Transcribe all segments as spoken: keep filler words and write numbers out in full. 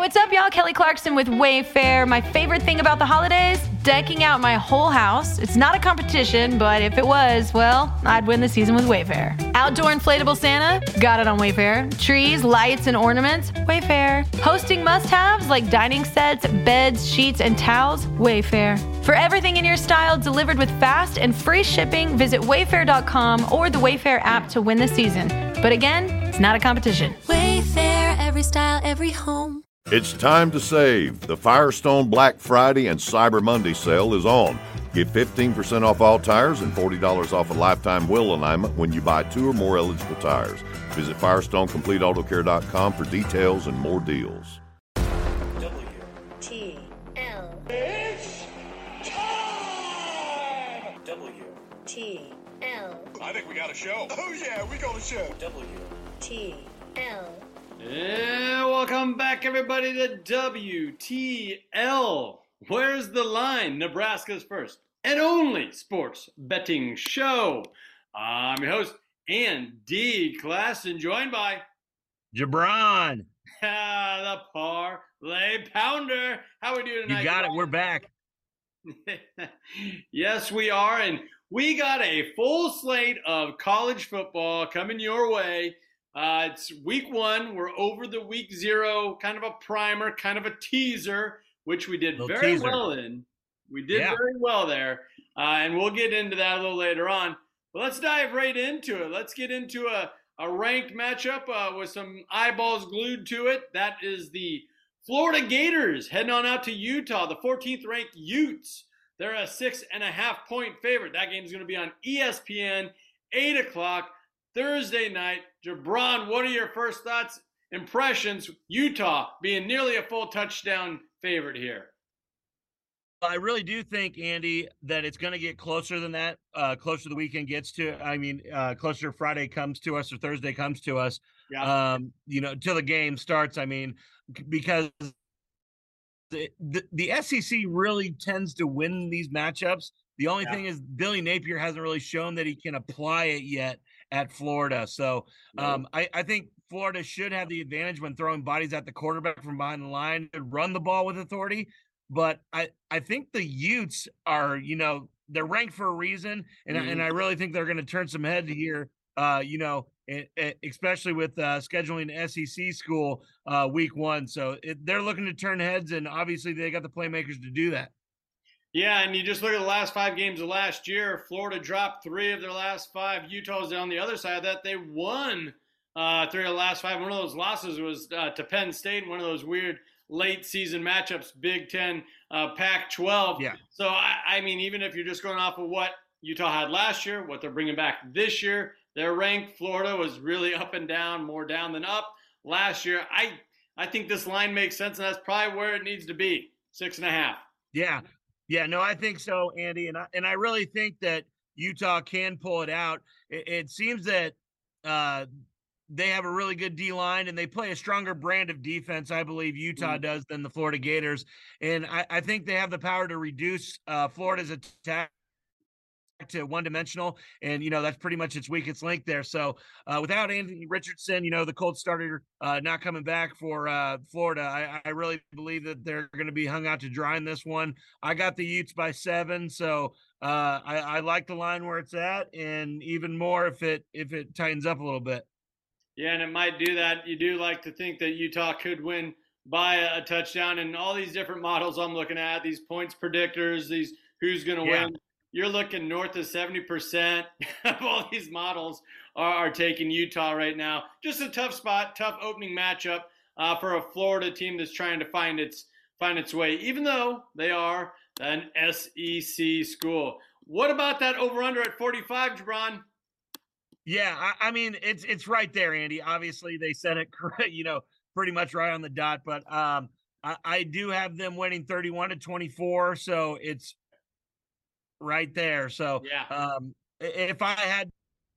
What's up, y'all? Kelly Clarkson with Wayfair. My favorite thing about the holidays? Decking out my whole house. It's not a competition, but if it was, well, I'd win the season with Wayfair. Outdoor inflatable Santa? Got it on Wayfair. Trees, lights, and ornaments? Wayfair. Hosting must-haves like dining sets, beds, sheets, and towels? Wayfair. For everything in your style delivered with fast and free shipping, visit wayfair dot com or the Wayfair app to win the season. But again, it's not a competition. Wayfair, every style, every home. It's time to save. The Firestone Black Friday and Cyber Monday sale is on. Get fifteen percent off all tires and forty dollars off a lifetime wheel alignment when you buy two or more eligible tires. Visit firestone complete auto care dot com for details and more deals. W T L. It's time! W T L. I think we got a show. Oh yeah, we got a show. W T L. And welcome back, everybody, to W T L. Where's the Line? Nebraska's first and only sports betting show. I'm your host, Andy Klassen, joined by Jabron. the Parlay Pounder. How are we doing tonight? You got it. We're back. Yes, we are. And we got a full slate of college football coming your way. Uh, it's week one. We're over the week zero, kind of a primer, kind of a teaser, which we did Little very teaser. well in. We did Yeah. very well there. Uh, and we'll get into that a little later on. But let's dive right into it. Let's get into a, a ranked matchup uh, with some eyeballs glued to it. That is the Florida Gators heading on out to Utah, the fourteenth ranked Utes. They're a six and a half point favorite. That game is going to be on E S P N, eight o'clock. Thursday night. Jabron, what are your first thoughts, impressions, Utah being nearly a full touchdown favorite here? I really do think, Andy, that it's going to get closer than that, uh, closer the weekend gets to, I mean, uh, closer Friday comes to us or Thursday comes to us, Yeah. um, you know, till the game starts. I mean, c- because the, the, the S E C really tends to win these matchups. The only Yeah. thing is Billy Napier hasn't really shown that he can apply it yet at Florida. So um, I, I think Florida should have the advantage when throwing bodies at the quarterback from behind the line to run the ball with authority. But I, I think the Utes are, you know, they're ranked for a reason. And, I, and I really think they're going to turn some heads here, uh, you know, e- e- especially with uh, scheduling S E C school uh, week one. So it, they're looking to turn heads, and obviously they got the playmakers to do that. Yeah, and you just look at the last five games of last year. Florida dropped three of their last five. Utah's on the other side of that. They won uh, three of the last five. One of those losses was uh, to Penn State, one of those weird late season matchups, Big Ten, uh, Pac twelve. Yeah. So, I, I mean, even if you're just going off of what Utah had last year, what they're bringing back this year, they're ranked. Florida was really up and down, more down than up last year. I, I think this line makes sense, and that's probably where it needs to be, six and a half. Yeah. Yeah, no, I think so, Andy. And I, and I really think that Utah can pull it out. It, it seems that uh, they have a really good D-line, and they play a stronger brand of defense, I believe Utah Mm. does, than the Florida Gators. And I, I think they have the power to reduce uh, Florida's attack to one-dimensional, and you know that's pretty much its weakest link there. So uh, without Anthony Richardson, you know the Colts starter uh, not coming back for uh, Florida, I, I really believe that they're going to be hung out to dry in this one. I got the Utes by seven, so uh, I, I like the line where it's at, and even more if it if it tightens up a little bit. Yeah, and it might do that. You do like to think that Utah could win by a, a touchdown, and all these different models I'm looking at, these points predictors, these who's going to Yeah. win. You're looking north of seventy percent of all these models are, are taking Utah right now. Just a tough spot, tough opening matchup uh, for a Florida team that's trying to find its find its way, even though they are an S E C school. What about that over-under at forty-five, Jabron? Yeah, I, I mean it's it's right there, Andy. Obviously, they said it correct, you know, pretty much right on the dot. But um, I, I do have them winning thirty-one to twenty-four, so it's right there. So Yeah. um, i- if I had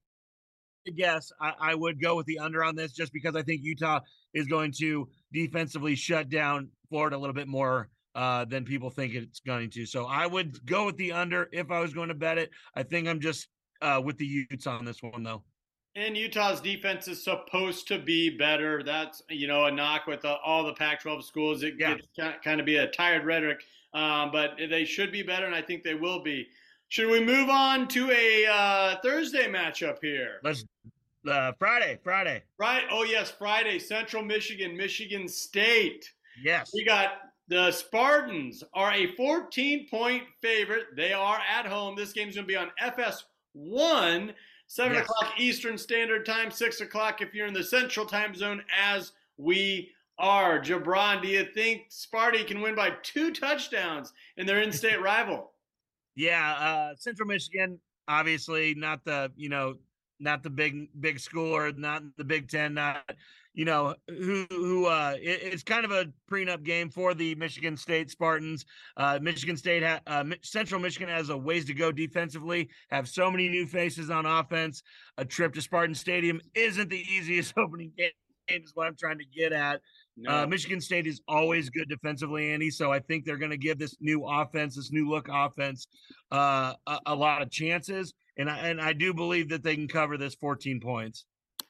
to guess, I, I would go with the under on this, just because I think Utah is going to defensively shut down Florida a little bit more uh, than people think it's going to. So I would go with the under if I was going to bet it. I think I'm just uh, with the Utes on this one, though. And Utah's defense is supposed to be better. That's, you know, a knock with the, all the Pac twelve schools. It Yeah. gets kind of be a tired rhetoric, um, but they should be better, and I think they will be. Should we move on to a uh, Thursday matchup here? Let's uh, Friday, Friday. Right. Oh, yes, Friday, Central Michigan, Michigan State. Yes. We got the Spartans are a fourteen-point favorite. They are at home. This game's going to be on F S one. seven Yes. o'clock Eastern Standard Time, six o'clock if you're in the Central Time Zone, as we are. Jabron, do you think Sparty can win by two touchdowns in their in-state rival? Yeah, uh, Central Michigan, obviously not the, you know, not the big big school or not the Big Ten, not, you know, who who uh, it, it's kind of a prenup game for the Michigan State Spartans. Uh, Michigan State, ha- uh, Central Michigan has a ways to go defensively. Have so many new faces on offense. A trip to Spartan Stadium isn't the easiest opening game. Is what I'm trying to get at. No. Uh, Michigan State is always good defensively, Andy. So I think they're going to give this new offense, this new look offense, uh, a, a lot of chances. And I, and I do believe that they can cover this fourteen points.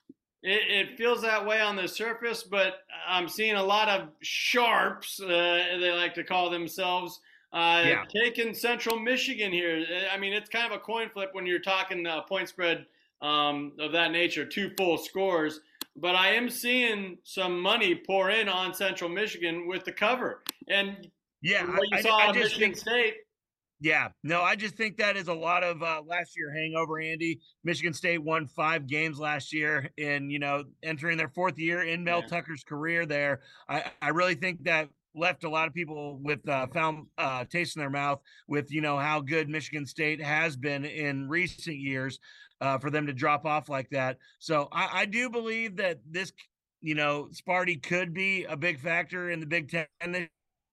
It, it feels that way on the surface, but I'm seeing a lot of sharps, uh, they like to call themselves, uh, Yeah. taking Central Michigan here. I mean, it's kind of a coin flip when you're talking uh, point spread um, of that nature, two full scores. But I am seeing some money pour in on Central Michigan with the cover. And Yeah, what you I, saw I, I on just Michigan think, State. yeah, no, I just think that is a lot of uh, last year hangover, Andy. Michigan State won five games last year, and you know, entering their fourth year in Mel Yeah. Tucker's career there. I, I really think that left a lot of people with uh, found uh, taste in their mouth with, you know, how good Michigan State has been in recent years uh, for them to drop off like that. So I, I do believe that this, you know, Sparty could be a big factor in the Big Ten this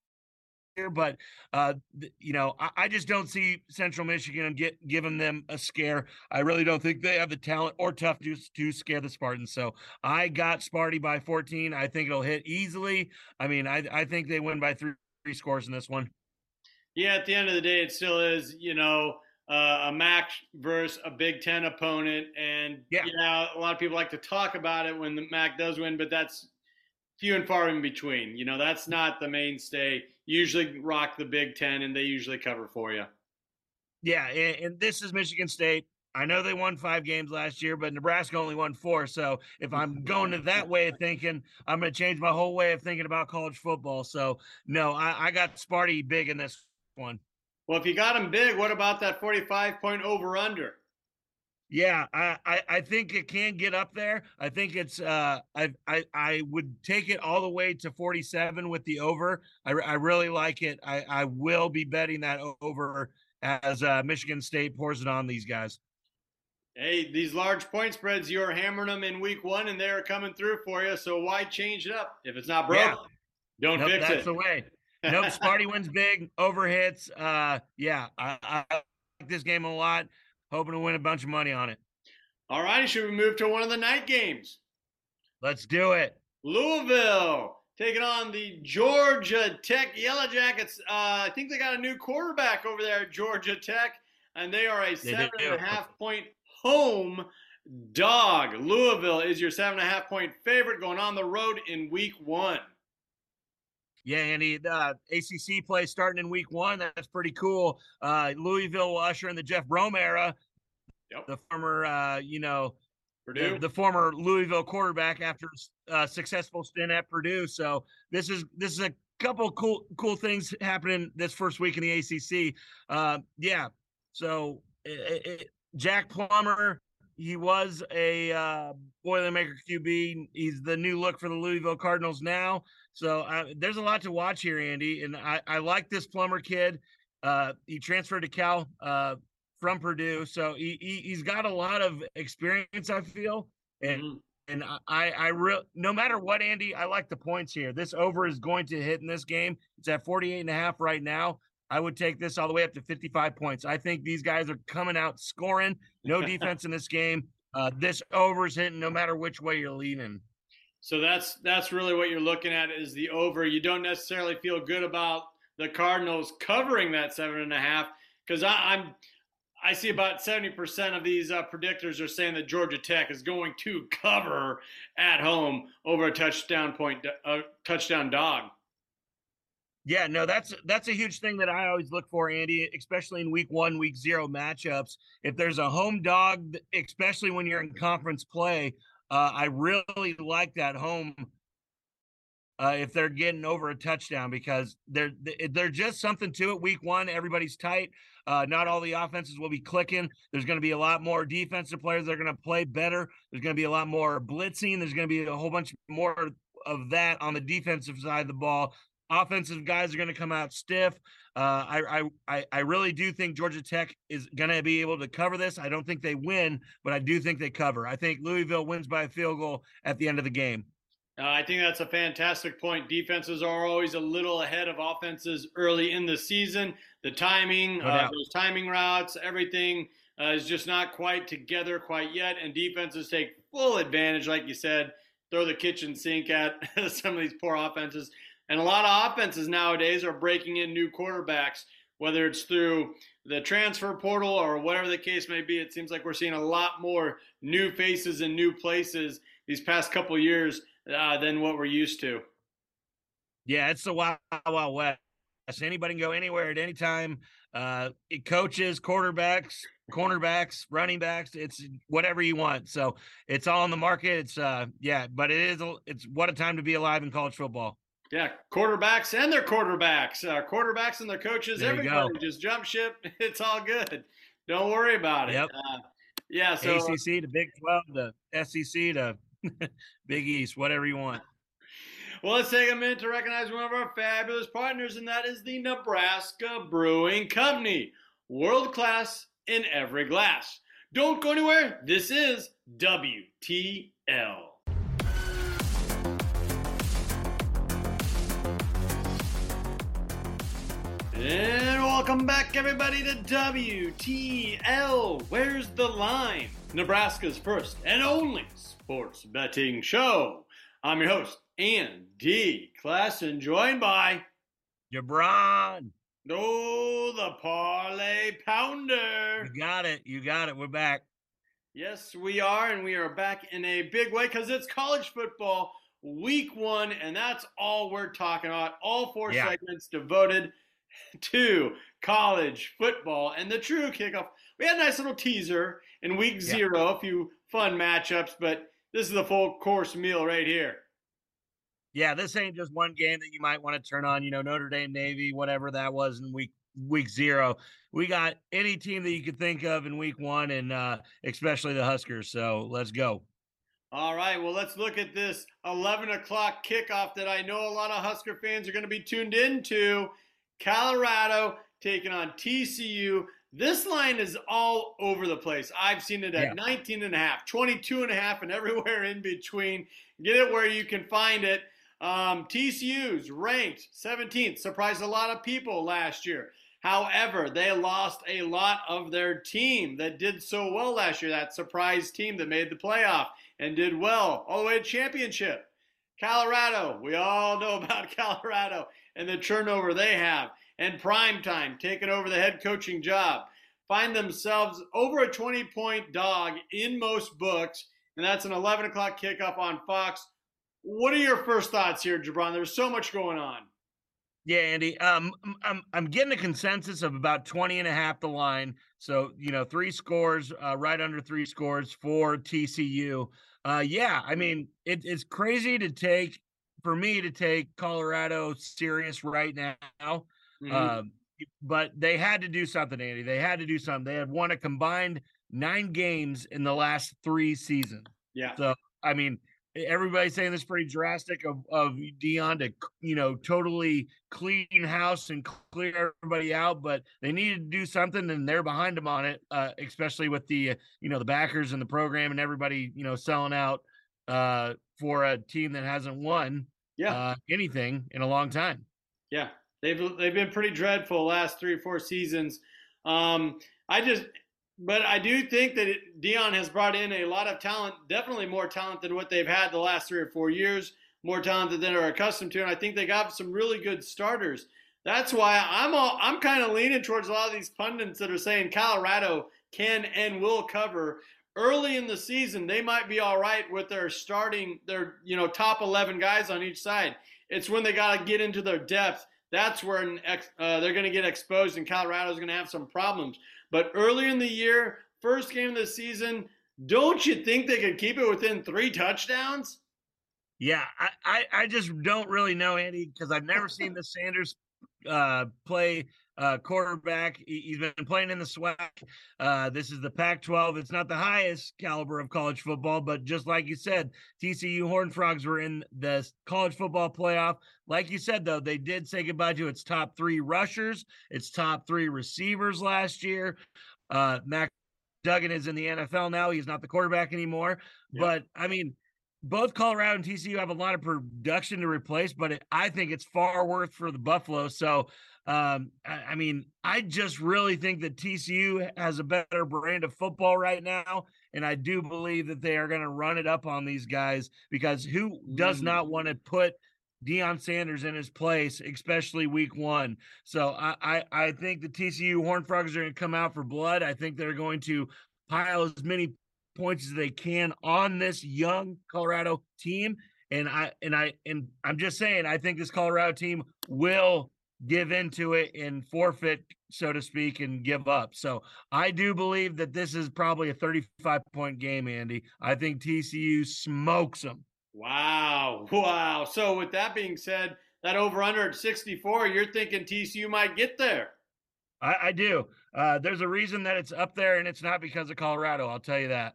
year, but uh, th- you know, I, I just don't see Central Michigan get giving them a scare. I really don't think they have the talent or toughness to scare the Spartans. So I got Sparty by fourteen. I think it'll hit easily. I mean, I I think they win by three, three scores in this one. Yeah, at the end of the day, it still is, you know, uh, a M A C versus a Big Ten opponent. And, Yeah. you know, a lot of people like to talk about it when the M A C does win, but that's few and far in between. You know, that's not the mainstay. You usually rock the Big Ten, and they usually cover for you. Yeah, and, and this is Michigan State. I know they won five games last year, but Nebraska only won four. So if I'm going to that way of thinking, I'm going to change my whole way of thinking about college football. So, no, I, I got Sparty big in this one. Well, if you got them big, what about that forty-five point over-under? Yeah, I, I, I think it can get up there. I think it's uh I, I I would take it all the way to forty-seven with the over. I, I really like it. I, I will be betting that over as uh, Michigan State pours it on these guys. Hey, these large point spreads, you're hammering them in week one, and they're coming through for you. So why change it up? If it's not broke, Yeah. don't Nope, fix that's it. the way. Nope, Sparty wins big, over hits. Uh, yeah, I, I like this game a lot. Hoping to win a bunch of money on it. All righty, should we move to one of the night games? Let's do it. Louisville taking on the Georgia Tech Yellow Jackets. Uh, I think they got a new quarterback over there at Georgia Tech, and they are a They seven do. and a half point home dog. Louisville is your seven and a half point favorite going on the road in week one. Yeah, Andy, the uh, A C C play starting in week one. That's pretty cool. Uh, Louisville will usher in the Jeff Brom era. Yep. The former, uh, you know, Purdue. the, the former Louisville quarterback after a successful stint at Purdue. So this is this is a couple cool cool things happening this first week in the A C C. Uh, yeah. So it, it, Jack Plummer, he was a uh, Boilermaker Q B. He's the new look for the Louisville Cardinals now. So uh, there's a lot to watch here, Andy. And I, I like this Plummer kid. Uh, he transferred to Cal uh, from Purdue. So he, he, he's got a lot of experience, I feel. And Mhm. and I, I real no matter what, Andy, I like the points here. This over is going to hit in this game. It's at forty-eight and a half right now. I would take this all the way up to fifty-five points. I think these guys are coming out scoring. No defense in this game. Uh, this over is hitting no matter which way you're leaning. So that's that's really what you're looking at is the over. You don't necessarily feel good about the Cardinals covering that seven and a half because I'm I see about seventy percent of these uh, predictors are saying that Georgia Tech is going to cover at home over a touchdown point, a touchdown dog. Yeah, no, that's that's a huge thing that I always look for, Andy, especially in week one, week zero matchups. If there's a home dog, especially when you're in conference play, uh, I really like that home uh, if they're getting over a touchdown, because they're they're just something to it. Week one, everybody's tight. Uh, not all the offenses will be clicking. There's going to be a lot more defensive players that are going to play better. There's going to be a lot more blitzing. There's going to be a whole bunch more of that on the defensive side of the ball. Offensive guys are going to come out stiff. Uh, I, I I really do think Georgia Tech is going to be able to cover this. I don't think they win, but I do think they cover. I think Louisville wins by a field goal at the end of the game. Uh, I think that's a fantastic point. Defenses are always a little ahead of offenses early in the season. The timing, No uh, doubt. those timing routes, everything uh, is just not quite together quite yet. And defenses take full advantage, like you said, throw the kitchen sink at some of these poor offenses. And a lot of offenses nowadays are breaking in new quarterbacks, whether it's through the transfer portal or whatever the case may be. It seems like we're seeing a lot more new faces in new places these past couple of years uh, than what we're used to. Yeah, it's the wild, wild west. Anybody can go anywhere at any time. Uh, it coaches, quarterbacks, cornerbacks, running backs. It's whatever you want. So it's all on the market. It's uh, yeah, but it is. It's what a time to be alive in college football. Yeah, quarterbacks and their quarterbacks, uh, quarterbacks and their coaches, There you everybody go. just jump ship. It's all good. Don't worry about it. Yep. Uh, yeah, so A C C to Big twelve to S E C to Big East, whatever you want. well, let's take a minute to recognize one of our fabulous partners, and that is the Nebraska Brewing Company, world class in every glass. Don't go anywhere. This is W T L. And welcome back, everybody, to W T L. Where's the line? Nebraska's first and only sports betting show. I'm your host, Andy Klassen, joined by Jabron, oh, the Parlay Pounder. you got it. You got it. We're back. Yes, we are, and we are back in a big way because it's college football week one, and that's all we're talking about. All four Yeah. segments devoted to college football and the true kickoff. We had a nice little teaser in week Yeah. zero, a few fun matchups, but this is the full course meal right here. Yeah, this ain't just one game that you might want to turn on, you know, Notre Dame, Navy, whatever that was in week week zero. We got any team that you could think of in week one, and uh, especially the Huskers. So let's go. All right, well, let's look at this eleven o'clock kickoff that I know a lot of Husker fans are going to be tuned into. Colorado taking on T C U. This line is all over the place. I've seen it at Yeah. nineteen and a half, twenty-two and a half, and everywhere in between. Get it where you can find it. Um, T C U's ranked seventeenth, surprised a lot of people last year. However, they lost a lot of their team that did so well last year, that surprise team that made the playoff and did well all the way to championship. Colorado, we all know about Colorado and the turnover they have. And Primetime taking over the head coaching job. Find themselves over a twenty-point dog in most books, and that's an eleven o'clock kickoff on Fox. What are your first thoughts here, Jabron? There's so much going on. Yeah, Andy. Um, I'm I'm getting a consensus of about twenty and a half the line. So, you know, three scores, uh, right under three scores for T C U. Uh, yeah, I mean, it, it's crazy to take, for me to take Colorado serious right now. Mhm. Um, but they had to do something, Andy. They had to do something. They had won a combined nine games in the last three seasons. yeah. So, I mean, everybody's saying this is pretty drastic of, of Dion to, you know, totally clean house and clear everybody out, but they needed to do something, and they're behind them on it, uh, especially with the, uh, you know, the backers and the program and everybody, you know, selling out uh, for a team that hasn't won Yeah. uh, anything in a long time. Yeah, they've they've been pretty dreadful the last three or four seasons. Um, I just, but I do think that it, Dion has brought in a lot of talent, definitely more talent than what they've had the last three or four years, more talent than they're accustomed to, and I think they got some really good starters. That's why I'm all, I'm kind of leaning towards a lot of these pundits that are saying Colorado can and will cover. Early in the season, they might be all right with their starting, their you know top eleven guys on each side. It's when they got to get into their depth. That's where uh, they're going to get exposed, and Colorado's going to have some problems. But earlier in the year, first game of the season, don't you think they could keep it within three touchdowns? Yeah, I, I, I just don't really know, Andy, because I've never seen the Sanders uh, play uh, quarterback. He, he's been playing in the SWAC. Uh, this is the Pac twelve. It's not the highest caliber of college football, but just like you said, T C U Horned Frogs were in the college football playoff. Like you said, though, they did say goodbye to its top three rushers, its top three receivers last year. Uh, Mac Duggan is in the N F L now. He's not the quarterback anymore. Yep. But, I mean, both Colorado and T C U have a lot of production to replace, but it, I think it's far worth for the Buffalo. So, um, I, I mean, I just really think that T C U has a better brand of football right now, and I do believe that they are going to run it up on these guys, because who does not want to put Deion Sanders in his place, especially week one? So I, I, I think the T C U Horned Frogs are going to come out for blood. I think they're going to pile as many points as they can on this young Colorado team. And I, and I, and I'm just saying, I think this Colorado team will give into it and forfeit, so to speak, and give up. So I do believe that this is probably a thirty-five point game, Andy. I think T C U smokes them. Wow. Wow. So with that being said, that over under at sixty-four, you're thinking T C U might get there. I, I do. Uh, there's a reason that it's up there, and it's not because of Colorado. I'll tell you that.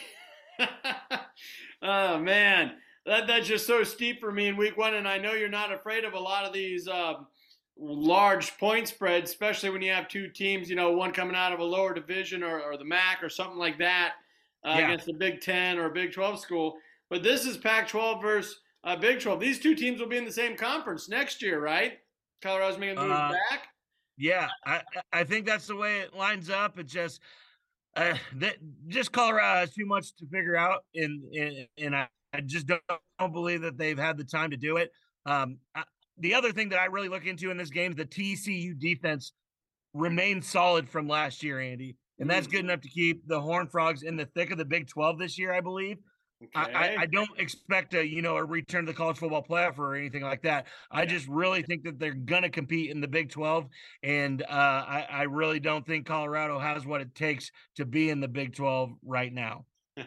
Oh man, that that's just so steep for me in week one, and I know you're not afraid of a lot of these um, large point spreads, especially when you have two teams, you know, one coming out of a lower division or, or the M A C or something like that uh, yeah. against the Big Ten or a Big twelve school. But this is Pac twelve versus uh, Big twelve. These two teams will be in the same conference next year, right? Colorado's making the move uh, back. Yeah, I I think that's the way it lines up. It just. Uh, that just Colorado has too much to figure out, and and, and I, I just don't, don't believe that they've had the time to do it. Um, I, the other thing that I really look into in this game is the T C U defense remains solid from last year, Andy, and that's good enough to keep the Horned Frogs in the thick of the Big twelve this year, I believe. Okay. I, I, I don't expect a you know a return to the college football playoff or anything like that. I yeah. just really think that they're gonna compete in the Big twelve, and uh, I, I really don't think Colorado has what it takes to be in the Big twelve right now.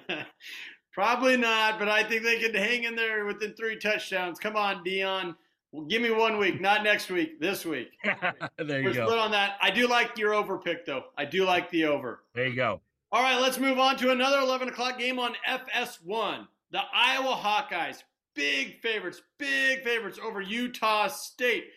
Probably not, but I think they can hang in there within three touchdowns. Come on, Deion. Well, give me one week, not next week, this week. There you We're go. Split on that. I do like your over pick, though. I do like the over. There you go. All right, let's move on to another eleven o'clock game on F S one. The Iowa Hawkeyes, big favorites, big favorites over Utah State.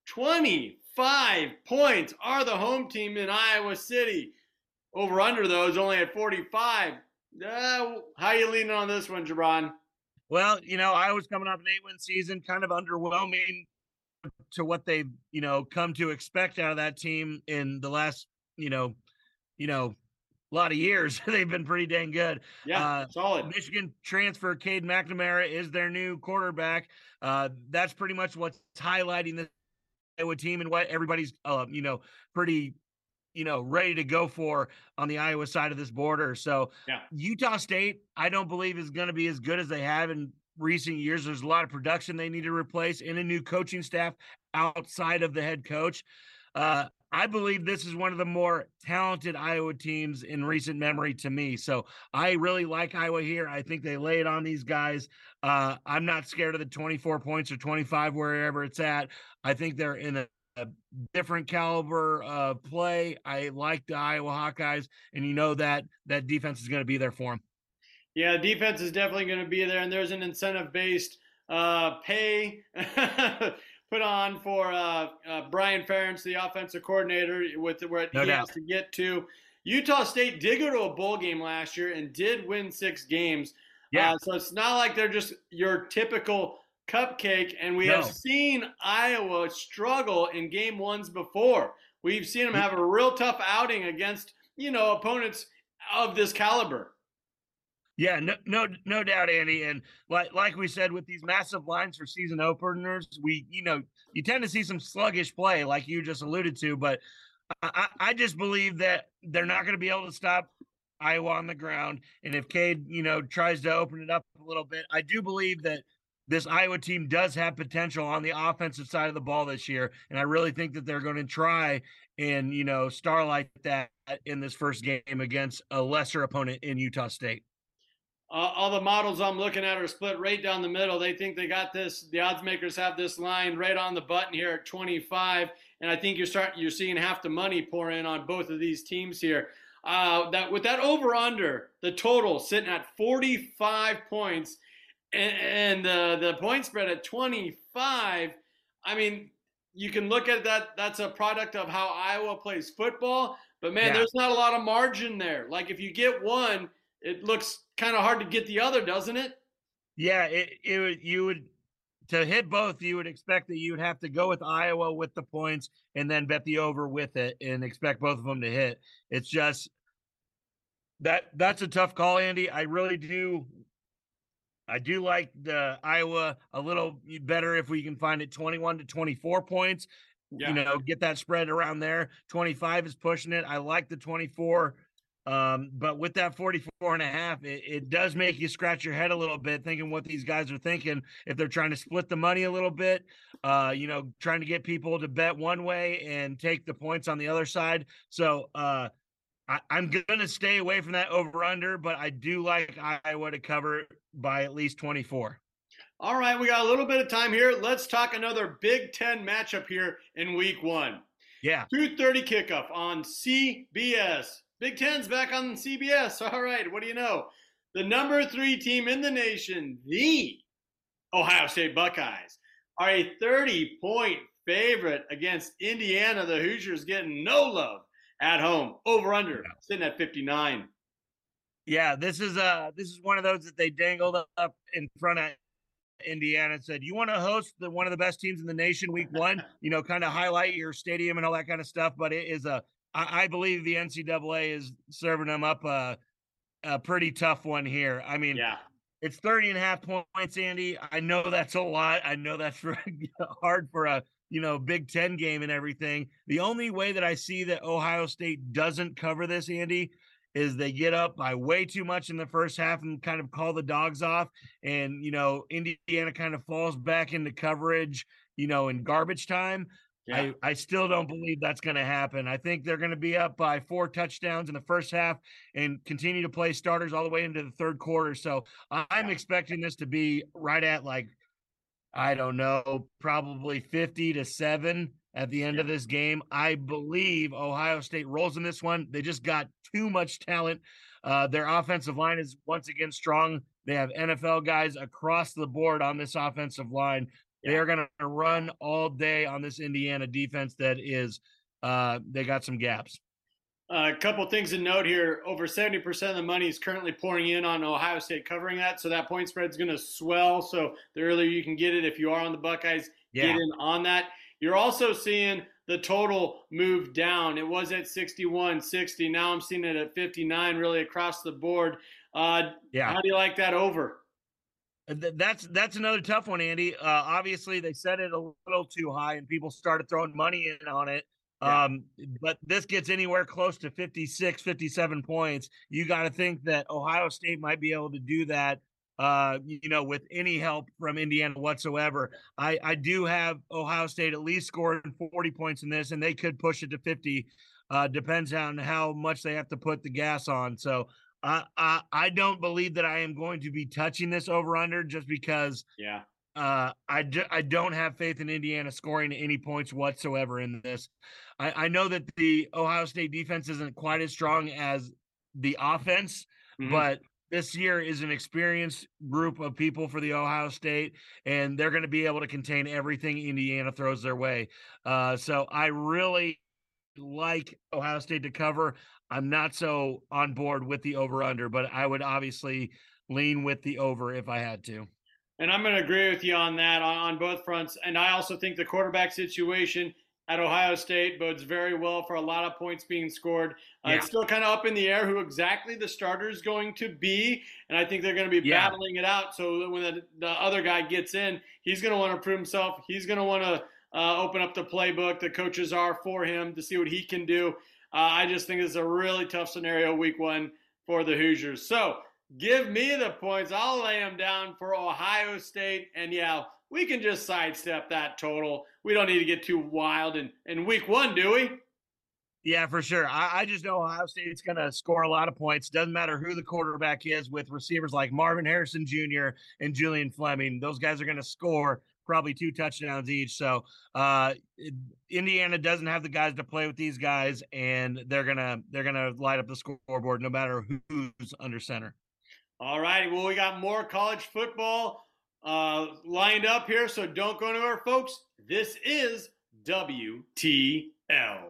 twenty-five points are the home team in Iowa City. Over under those only at forty-five. Uh, how you leaning on this one, Jabron? Well, you know, Iowa's coming off an eight-win season, kind of underwhelming to what they've, you know, come to expect out of that team in the last, you know, you know, a lot of years. They've been pretty dang good. Yeah, uh, solid. Michigan transfer Cade McNamara is their new quarterback. Uh, that's pretty much what's highlighting the Iowa team and what everybody's, uh, you know, pretty, you know, ready to go for on the Iowa side of this border. So yeah. Utah State, I don't believe is going to be as good as they have in recent years. There's a lot of production they need to replace and a new coaching staff outside of the head coach. Uh, I believe this is one of the more talented Iowa teams in recent memory to me. So I really like Iowa here. I think they lay it on these guys. Uh, I'm not scared of the twenty-four points or twenty-five, wherever it's at. I think they're in a, a different caliber of play. I like the Iowa Hawkeyes, and you know that that defense is going to be there for them. Yeah, defense is definitely going to be there, and there's an incentive-based uh, pay put on for uh, uh, Brian Ferentz, the offensive coordinator, with where no he doubt. has to get to. Utah State did go to a bowl game last year and did win six games. Yeah. Uh, so it's not like they're just your typical cupcake, and we No. have seen Iowa struggle in game ones before. We've seen them have a real tough outing against, you know, opponents of this caliber. Yeah, no, no, no doubt, Andy. And like, like we said, with these massive lines for season openers, we, you know, you tend to see some sluggish play, like you just alluded to. But I, I I just believe that they're not going to be able to stop Iowa on the ground. And if Cade, you know, tries to open it up a little bit, I do believe that this Iowa team does have potential on the offensive side of the ball this year. And I really think that they're going to try and, you know, starlight that in this first game against a lesser opponent in Utah State. Uh, all the models I'm looking at are split right down the middle. They think they got this. The odds makers have this line right on the button here at twenty-five, and I think you're starting. You're seeing half the money pour in on both of these teams here. Uh, that with that over under, the total sitting at forty-five points, and, and uh, the point spread at twenty-five. I mean, you can look at that. That's a product of how Iowa plays football. But man, Yeah. there's not a lot of margin there. Like if you get one, it looks kind of hard to get the other, doesn't it? Yeah, it, it would, you would, to hit both, you would expect that you would have to go with Iowa with the points and then bet the over with it and expect both of them to hit. It's just that that's a tough call, Andy. I really do. I do like the Iowa a little better if we can find it twenty-one to twenty-four points. Yeah. You know, get that spread around there. twenty-five is pushing it. I like the twenty-four. Um, but with that forty-four and a half, it, it does make you scratch your head a little bit thinking what these guys are thinking. If they're trying to split the money a little bit, uh, you know, trying to get people to bet one way and take the points on the other side. So, uh, I, I'm going to stay away from that over under, but I do like Iowa to cover by at least twenty-four. All right, we got a little bit of time here. Let's talk another Big Ten matchup here in week one. Yeah. two thirty kickoff on C B S. Big Ten's back on C B S. All right, what do you know? The number three team in the nation, the Ohio State Buckeyes, are a thirty-point favorite against Indiana. The Hoosiers getting no love at home. Over under, sitting at fifty-nine. Yeah, this is uh this is one of those that they dangled up in front of Indiana and said, you want to host the one of the best teams in the nation week one, you know, kind of highlight your stadium and all that kind of stuff. But it is a I, I believe the N C double A is serving them up a, a pretty tough one here. I mean, Yeah. it's thirty and a half points, Andy. I know that's a lot. I know that's hard for a, you know, Big Ten game and everything. The only way that I see that Ohio State doesn't cover this, Andy, is they get up by way too much in the first half and kind of call the dogs off. And, you know, Indiana kind of falls back into coverage, you know, in garbage time. Yeah. I, I still don't believe that's going to happen. I think they're going to be up by four touchdowns in the first half and continue to play starters all the way into the third quarter. So I'm expecting this to be right at like, I don't know, probably fifty to seven at the end Yeah. of this game. I believe Ohio State rolls in this one. They just got too much talent. Uh, their offensive line is once again strong. They have N F L guys across the board on this offensive line. They Yeah. are going to run all day on this Indiana defense that is, uh, they got some gaps. Uh, a couple things to note here. Over seventy percent of the money is currently pouring in on Ohio State covering that. So that point spread is going to swell. So the earlier you can get it, if you are on the Buckeyes, Yeah. get in on that. You're also seeing the total move down. It was at sixty-one sixty. Now I'm seeing it at fifty-nine, really across the board. Uh, Yeah. How do you like that over? Th- That's that's another tough one, Andy. Uh, obviously, they set it a little too high, and people started throwing money in on it. Yeah. Um, but this gets anywhere close to fifty-six, fifty-seven points. You got to think that Ohio State might be able to do that, uh, you know, with any help from Indiana whatsoever. I, I do have Ohio State at least scoring forty points in this, and they could push it to fifty. Uh, depends on how much they have to put the gas on. So I, I, I don't believe that I am going to be touching this over under just because Yeah. uh, I, d- I don't have faith in Indiana scoring any points whatsoever in this. I, I know that the Ohio State defense isn't quite as strong as the offense, Mhm. but this year is an experienced group of people for the Ohio State, and they're going to be able to contain everything Indiana throws their way. Uh, so I really like Ohio State to cover. I'm not so on board with the over-under, but I would obviously lean with the over if I had to. And I'm going to agree with you on that on, on both fronts. And I also think the quarterback situation at Ohio State bodes very well for a lot of points being scored. Uh, Yeah. It's still kind of up in the air who exactly the starter is going to be. And I think they're going to be Yeah. battling it out. So that when the, the other guy gets in, he's going to want to prove himself. He's going to want to uh, open up the playbook. The coaches are for him to see what he can do. Uh, I just think it's a really tough scenario week one for the Hoosiers. So give me the points. I'll lay them down for Ohio State. And, yeah, we can just sidestep that total. We don't need to get too wild in, in week one, do we? Yeah, for sure. I, I just know Ohio State's going to score a lot of points. Doesn't matter who the quarterback is, with receivers like Marvin Harrison Junior and Julian Fleming. Those guys are going to score probably two touchdowns each. So uh, Indiana doesn't have the guys to play with these guys, and they're gonna they're gonna light up the scoreboard no matter who's under center. All right. Well, we got more college football uh, lined up here, so don't go anywhere, folks. This is W T L.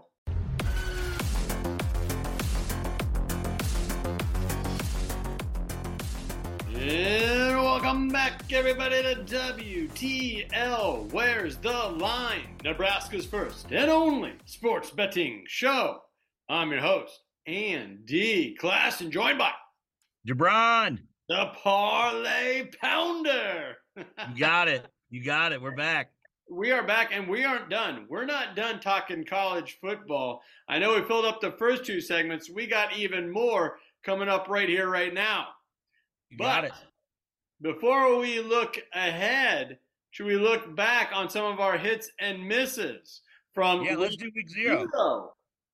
And welcome back, everybody, to W T L. Where's the line? Nebraska's first and only sports betting show. I'm your host, Andy Klassen, joined by Jabron, the Parlay Pounder. You got it. You got it. We're back. We are back, and we aren't done. We're not done talking college football. I know we filled up the first two segments. We got even more coming up right here, right now. You got but it. Before we look ahead, should we look back on some of our hits and misses from yeah, let's do week zero. zero.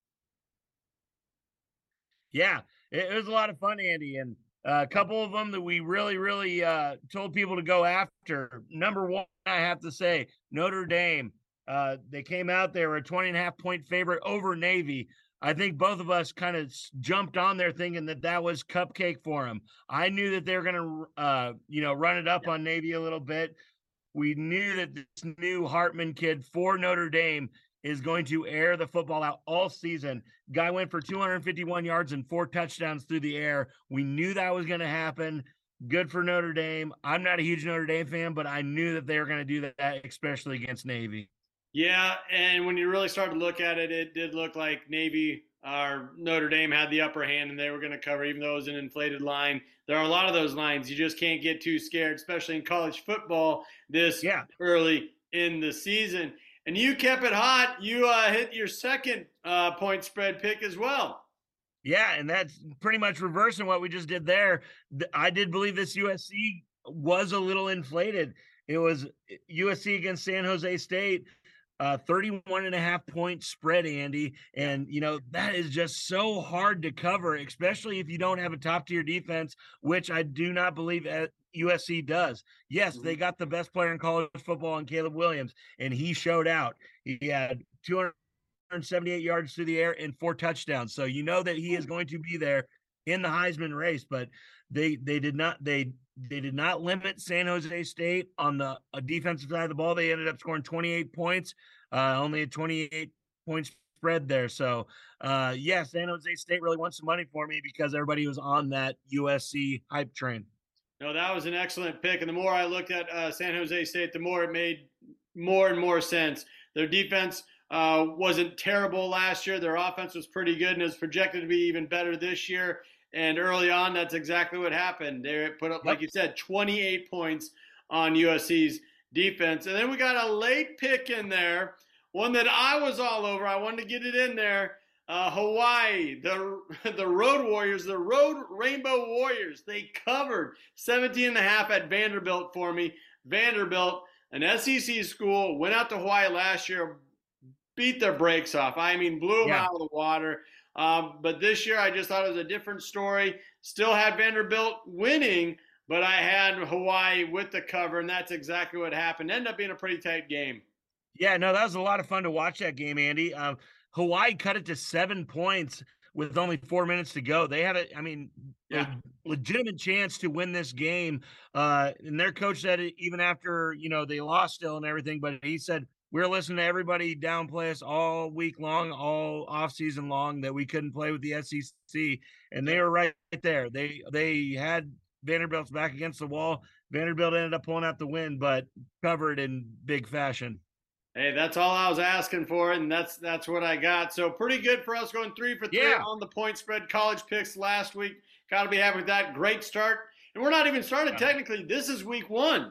Yeah, it, it was a lot of fun, Andy, and uh, a couple of them that we really, really uh, told people to go after. Number one, I have to say, Notre Dame. Uh, they came out, they were a twenty and a half point favorite over Navy. I think both of us kind of jumped on there thinking that that was cupcake for them. I knew that they were going to, uh, you know, run it up on Navy a little bit. We knew that this new Hartman kid for Notre Dame is going to air the football out all season. Guy went for two hundred fifty-one yards and four touchdowns through the air. We knew that was going to happen. Good for Notre Dame. I'm not a huge Notre Dame fan, but I knew that they were going to do that, especially against Navy. Yeah, and when you really started to look at it, it did look like Navy or Notre Dame had the upper hand and they were going to cover, even though it was an inflated line. There are a lot of those lines. You just can't get too scared, especially in college football this yeah. early in the season. And you kept it hot. You uh, hit your second uh, point spread pick as well. Yeah, and that's pretty much reversing what we just did there. I did believe this U S C was a little inflated. It was U S C against San Jose State. Uh, thirty-one and a half point spread, Andy. And, you know, that is just so hard to cover, especially if you don't have a top tier defense, which I do not believe U S C does. Yes, they got the best player in college football in Caleb Williams, and he showed out. He had two hundred seventy-eight yards through the air and four touchdowns. So you know that he is going to be there in the Heisman race, but they, they did not, they, They did not limit San Jose State on the uh, defensive side of the ball. They ended up scoring twenty-eight points, uh, only a twenty-eight point spread there. So, uh, yeah, San Jose State really won some money for me because everybody was on that U S C hype train. No, that was an excellent pick. And the more I looked at uh, San Jose State, the more it made more and more sense. Their defense uh, wasn't terrible last year. Their offense was pretty good and is projected to be even better this year. And early on, that's exactly what happened. They put up, like you said, twenty-eight points on U S C's defense. And then we got a late pick in there, one that I was all over. I wanted to get it in there. Uh, Hawaii, the, the Road Warriors, the Road Rainbow Warriors, they covered seventeen and a half at Vanderbilt for me. Vanderbilt, an S E C school, went out to Hawaii last year, beat their brakes off. I mean, blew them yeah. out of the water. Um, but this year, I just thought it was a different story. Still had Vanderbilt winning, but I had Hawaii with the cover, and that's exactly what happened. Ended up being a pretty tight game. Yeah, no, that was a lot of fun to watch that game, Andy. Um, Hawaii cut it to seven points with only four minutes to go. They had a, I mean, yeah. a legitimate chance to win this game. Uh, and their coach said it even after, you know, they lost still and everything, but he said, we're listening to everybody downplay us all week long, all off season long, that we couldn't play with the S E C, and they were right there. They they had Vanderbilt's back against the wall. Vanderbilt ended up pulling out the win, but covered in big fashion. Hey, that's all I was asking for, and that's that's what I got. So pretty good for us, going three for three yeah. on the point spread college picks last week. Got to be happy with that. Great start, and we're not even started yeah. technically. This is week one.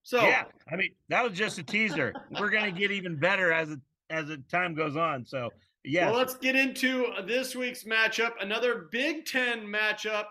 So yeah, I mean, that was just a teaser. We're going to get even better as it, as the time goes on. So, yeah. Well, let's get into this week's matchup. Another Big Ten matchup.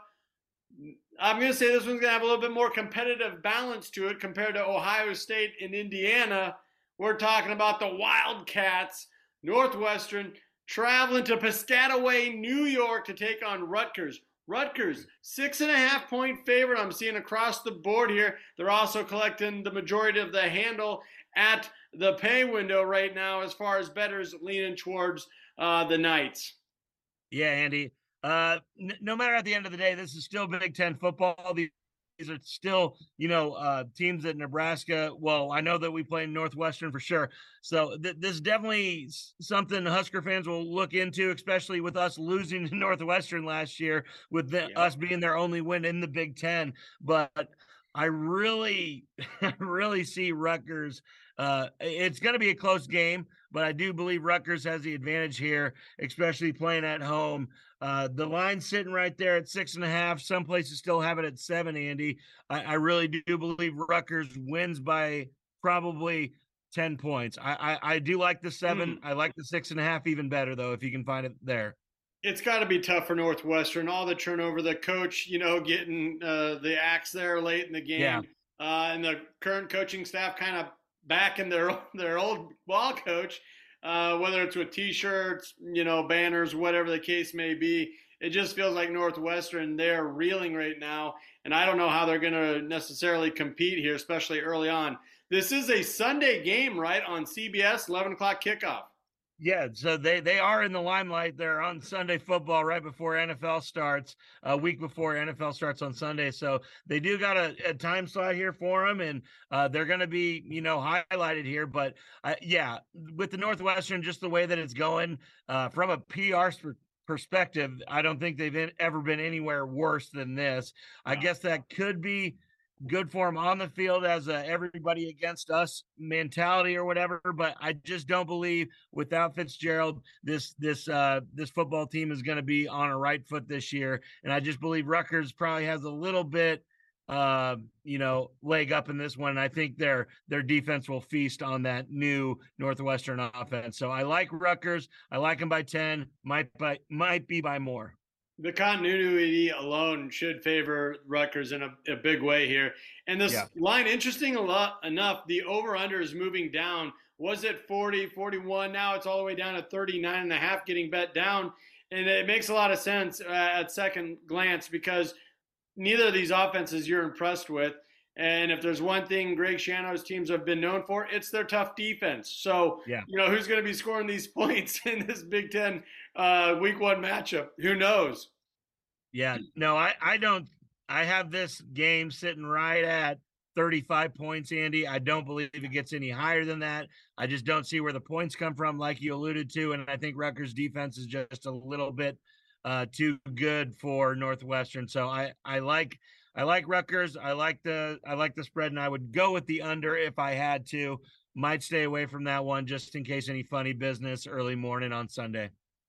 I'm going to say this one's going to have a little bit more competitive balance to it compared to Ohio State and Indiana. We're talking about the Wildcats, Northwestern, traveling to Piscataway, New York to take on Rutgers. Rutgers, six and a half point favorite. I'm seeing across the board here. They're also collecting the majority of the handle at the pay window right now as far as bettors leaning towards uh, the Knights. Yeah, Andy. Uh, n- no matter at the end of the day, this is still Big Ten football. These, these are still, you know, uh, teams that Nebraska. Well, I know that we play in Northwestern for sure. So th- this is definitely something Husker fans will look into, especially with us losing to Northwestern last year, with the, Yep. us being their only win in the Big Ten. But I really, really see Rutgers. Uh, it's going to be a close game, but I do believe Rutgers has the advantage here, especially playing at home. Uh, the line's sitting right there at six and a half. Some places still have it at seven, Andy. I, I really do believe Rutgers wins by probably ten points. I, I, I do like the seven. Mm. I like the six and a half even better, though, if you can find it there. It's got to be tough for Northwestern. All the turnover, the coach, you know, getting uh, the axe there late in the game, Yeah. uh, and the current coaching staff kind of back in their their old ball coach, uh, whether it's with T-shirts, you know, banners, whatever the case may be. It just feels like Northwestern, they're reeling right now, and I don't know how they're going to necessarily compete here, especially early on. This is a Sunday game, right, on C B S, eleven o'clock kickoff. Yeah, so they they are in the limelight. They're on Sunday football right before N F L starts, a week before N F L starts on Sunday. So they do got a, a time slot here for them, and uh, they're going to be, you know, highlighted here. But uh, yeah, with the Northwestern, just the way that it's going, uh, from a P R sp- perspective, I don't think they've been, ever been anywhere worse than this. I guess that could be good for him on the field as a everybody against us mentality or whatever, but I just don't believe without Fitzgerald this this uh this football team is going to be on a right foot this year. And I just believe Rutgers probably has a little bit uh you know leg up in this one. And I think their their defense will feast on that new Northwestern offense. So I like Rutgers. I like them by ten, might by might be by more. The continuity alone should favor Rutgers in a, a big way here. And this Yeah. line, interesting a lot enough, the over-under is moving down. Was it forty, forty-one? Now it's all the way down to thirty-nine and a half getting bet down. And it makes a lot of sense uh, at second glance because neither of these offenses you're impressed with. And if there's one thing Greg Schiano's teams have been known for, it's their tough defense. So, Yeah. you know, who's going to be scoring these points in this Big Ten uh, week one matchup? Who knows? Yeah, no, I, I don't. I have this game sitting right at thirty-five points, Andy. I don't believe it gets any higher than that. I just don't see where the points come from, like you alluded to. And I think Rutgers' defense is just a little bit uh, too good for Northwestern. So I, I like I like Rutgers. I like the I like the spread, and I would go with the under if I had to. Might stay away from that one just in case any funny business early morning on Sunday.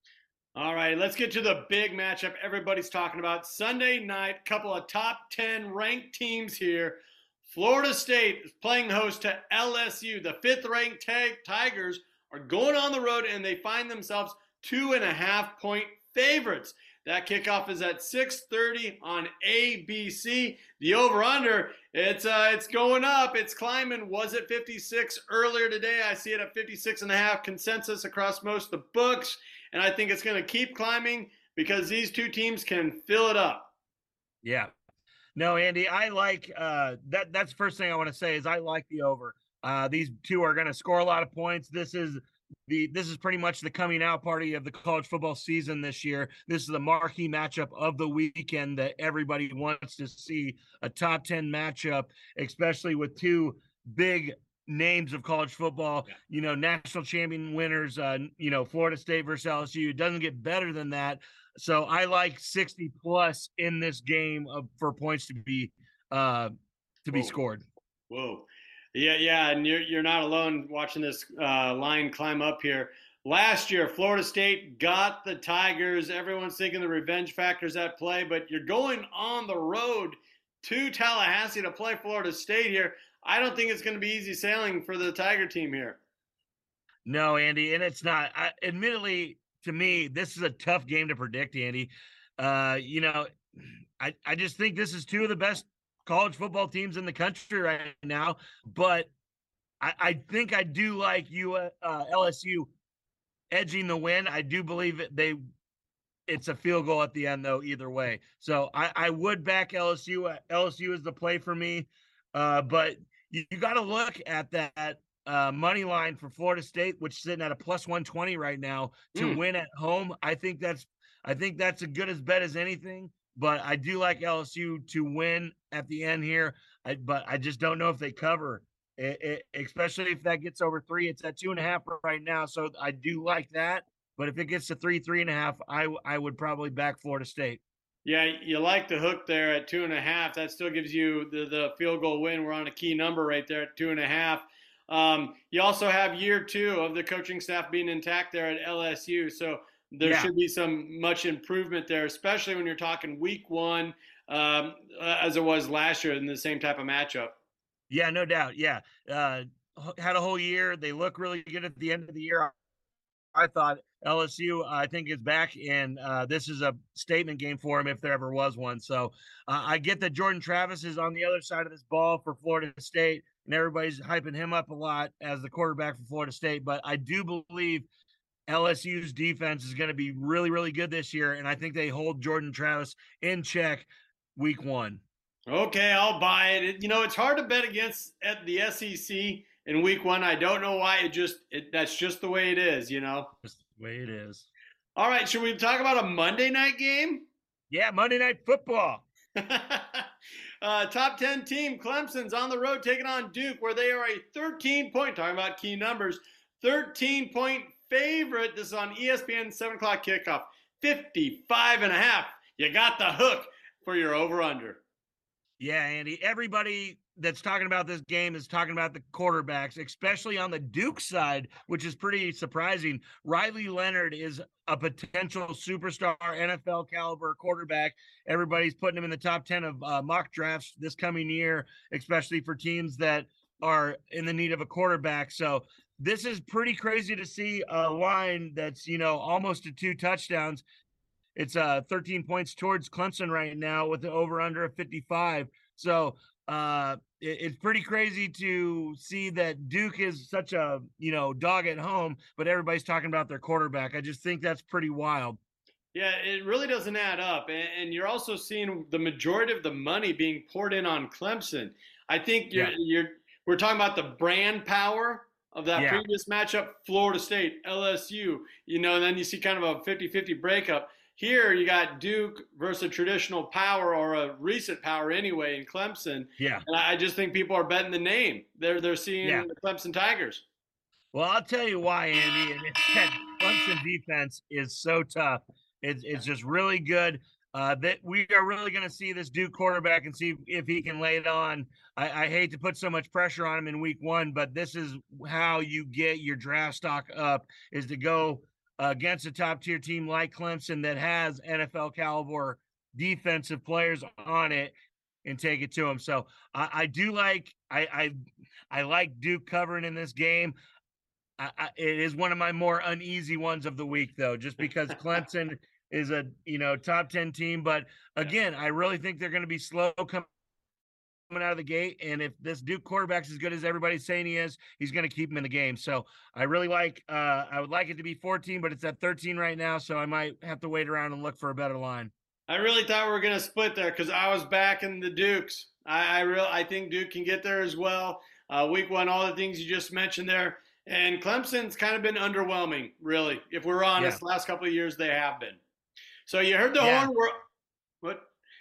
All right, let's get to the big matchup everybody's talking about. Sunday night, couple of top ten ranked teams here. Florida State is playing host to L S U. The fifth-ranked Tigers are going on the road, and they find themselves two and a half point favorites. That kickoff is at six thirty on A B C. The over-under, it's uh, it's going up. It's climbing. Was it fifty-six earlier today? I see it at fifty-six and a half consensus across most of the books. And I think it's going to keep climbing because these two teams can fill it up. Yeah. No, Andy, I like uh, that. That's the first thing I want to say is I like the over. Uh, these two are going to score a lot of points. This is the this is pretty much the coming out party of the college football season this year. This is the marquee matchup of the weekend that everybody wants to see, a top ten matchup, especially with two big names of college football, yeah. you know, national champion winners, uh, you know, Florida State versus L S U. It doesn't get better than that. So I like sixty plus in this game of, for points to be uh, to be Whoa. scored. Whoa. Yeah, yeah, and you're, you're not alone watching this uh, line climb up here. Last year, Florida State got the Tigers. Everyone's thinking the revenge factor's at play, but you're going on the road to Tallahassee to play Florida State here. I don't think it's going to be easy sailing for the Tiger team here. No, Andy, and it's not. I, admittedly, to me, this is a tough game to predict, Andy. Uh, you know, I, I just think this is two of the best college football teams in the country right now. But I, I think I do like you, uh, L S U edging the win. I do believe it, they it's a field goal at the end, though, either way. So I, I would back L S U. L S U is the play for me. Uh, but you, you got to look at that uh, money line for Florida State, which is sitting at a plus one twenty right now to mm. win at home. I think that's I think that's as good as bet as anything. But I do like L S U to win at the end here. I, but I just don't know if they cover, it, it, especially if that gets over three. It's at two and a half right now, so I do like that. But if it gets to three, three and a half, I I would probably back Florida State. Yeah, you like the hook there at two and a half. That still gives you the, the field goal win. We're on a key number right there at two and a half. Um, you also have year two of the coaching staff being intact there at L S U. So there yeah. should be some much improvement there, especially when you're talking week one, um, as it was last year in the same type of matchup. Yeah, no doubt. Yeah. Uh, had a whole year. They look really good at the end of the year. I thought L S U, I think, is back, and uh, this is a statement game for him if there ever was one. So uh, I get that Jordan Travis is on the other side of this ball for Florida State, and everybody's hyping him up a lot as the quarterback for Florida State. But I do believe L S U's defense is going to be really, really good this year, and I think they hold Jordan Travis in check week one. Okay, I'll buy it. You know, it's hard to bet against at the S E C in week one. I don't know why. It just it, that's just the way it is, you know. Just the way it is. All right, should we talk about a Monday night game? Yeah, Monday Night Football. uh, top ten team Clemson's on the road taking on Duke, where they are a thirteen-point, talking about key numbers, thirteen-point favorite. This is on E S P N, seven o'clock kickoff, fifty-five and a half. You got the hook for your over-under. Yeah, Andy, everybody that's talking about this game is talking about the quarterbacks, especially on the Duke side, which is pretty surprising. Riley Leonard is a potential superstar N F L caliber quarterback. Everybody's putting him in the top ten of uh, mock drafts this coming year, especially for teams that are in the need of a quarterback. So this is pretty crazy to see a line that's, you know, almost to two touchdowns. It's uh, thirteen points towards Clemson right now with the over-under of fifty-five. So uh, it, it's pretty crazy to see that Duke is such a, you know, dog at home, but everybody's talking about their quarterback. I just think that's pretty wild. Yeah, it really doesn't add up. And, and you're also seeing the majority of the money being poured in on Clemson. I think you're, yeah. you're we're talking about the brand power of that yeah. previous matchup, Florida State, L S U, you know, and then you see kind of a fifty-fifty breakup. Here you got Duke versus a traditional power, or a recent power anyway, in Clemson. Yeah. And I just think people are betting the name. They're they're seeing yeah. the Clemson Tigers. Well, I'll tell you why, Andy. And it's that Clemson defense is so tough. It's it's just really good. Uh, that we are really going to see this Duke quarterback and see if he can lay it on. I, I hate to put so much pressure on him in week one, but this is how you get your draft stock up, is to go Uh, against a top-tier team like Clemson that has N F L caliber defensive players on it and take it to them. So I, I do like I, I I like Duke covering in this game. I, I, it is one of my more uneasy ones of the week, though, just because Clemson is a you know top ten team. But again, I really think they're going to be slow coming out of the gate, and if this Duke quarterback's as good as everybody's saying he is, he's going to keep him in the game. So I really like uh I would like it to be fourteen, but it's at thirteen right now, so I might have to wait around and look for a better line. I really thought we were going to split there because I was backing the Dukes. I I real I think Duke can get there as well. Uh, week one, all the things you just mentioned there, and Clemson's kind of been underwhelming, really. If we're honest, yeah. last couple of years they have been. So you heard the yeah. horn. We're, what?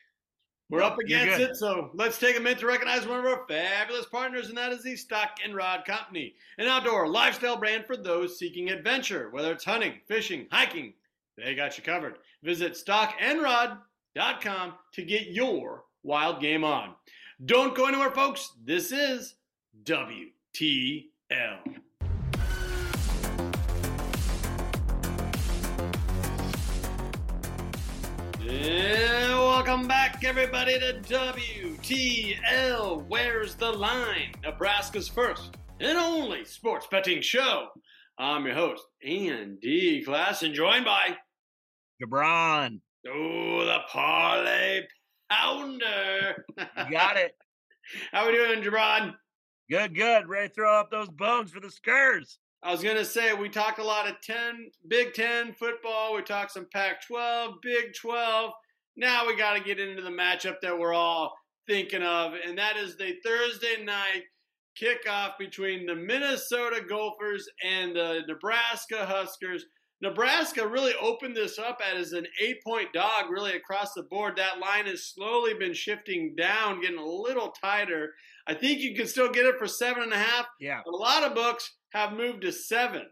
We're up against it, so let's take a minute to recognize one of our fabulous partners, and that is the Stock and Rod Company, an outdoor lifestyle brand for those seeking adventure. Whether it's hunting, fishing, hiking, they got you covered. Visit stock and rod dot com to get your wild game on. Don't go anywhere, folks. This is W T L. Yeah, welcome back everybody, to W T L. Where's the Line? Nebraska's first and only sports betting show. I'm your host, Andy Klassen, joined by Jabron. Oh, the Parlay Pounder. You got it. How we doing, Jabron? Good, good. Ready to throw up those bones for the Skurs. I was going to say, we talked a lot of ten, Big Ten football. We talked some Pac twelve, Big twelve. Now we got to get into the matchup that we're all thinking of, and that is the Thursday night kickoff between the Minnesota Gophers and the Nebraska Huskers. Nebraska really opened this up as an eight-point dog really across the board. That line has slowly been shifting down, getting a little tighter. I think you can still get it for seven and a half. Yeah. A lot of books have moved to seven.